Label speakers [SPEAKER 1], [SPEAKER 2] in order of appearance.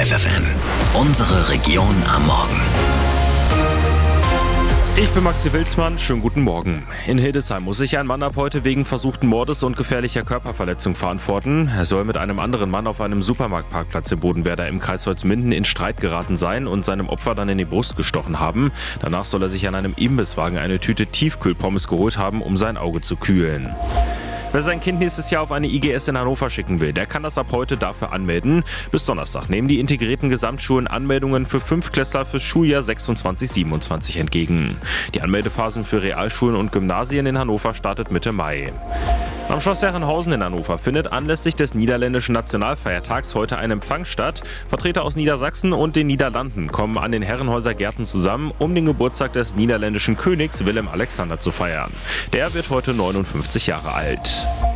[SPEAKER 1] FFN, unsere Region am Morgen.
[SPEAKER 2] Ich bin Maxi Wilsmann, schönen guten Morgen. In Hildesheim muss sich ein Mann ab heute wegen versuchten Mordes und gefährlicher Körperverletzung verantworten. Er soll mit einem anderen Mann auf einem Supermarktparkplatz im Bodenwerder im Kreis Holzminden in Streit geraten sein und seinem Opfer dann in die Brust gestochen haben. Danach soll er sich an einem Imbisswagen eine Tüte Tiefkühlpommes geholt haben, um sein Auge zu kühlen. Wer sein Kind nächstes Jahr auf eine IGS in Hannover schicken will, der kann das ab heute dafür anmelden. Bis Donnerstag nehmen die integrierten Gesamtschulen Anmeldungen für 5-Klässler fürs Schuljahr 26/27 entgegen. Die Anmeldephasen für Realschulen und Gymnasien in Hannover startet Mitte Mai. Am Schloss Herrenhausen in Hannover findet anlässlich des niederländischen Nationalfeiertags heute ein Empfang statt. Vertreter aus Niedersachsen und den Niederlanden kommen an den Herrenhäuser Gärten zusammen, um den Geburtstag des niederländischen Königs Willem Alexander zu feiern. Der wird heute 59 Jahre alt.